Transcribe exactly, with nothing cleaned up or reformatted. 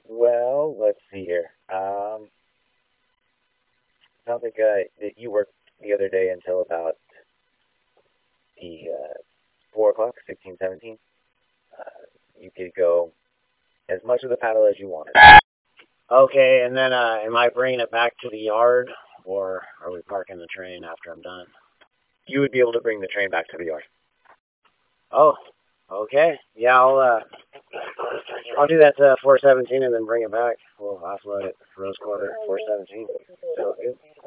Well, let's see here. Um, I don't think uh, that you worked the other day until about the uh, four o'clock, sixteen, seventeen. Uh, you could go as much of the paddle as you wanted. Okay, and then uh, am I bringing it back to the yard, or are we parking the train after I'm done? You would be able to bring the train back to the yard. Oh, okay. Yeah, I'll uh, I'll do that to four seventeen and then bring it back. We'll offload it. Rose Quarter, four seventeen. So good.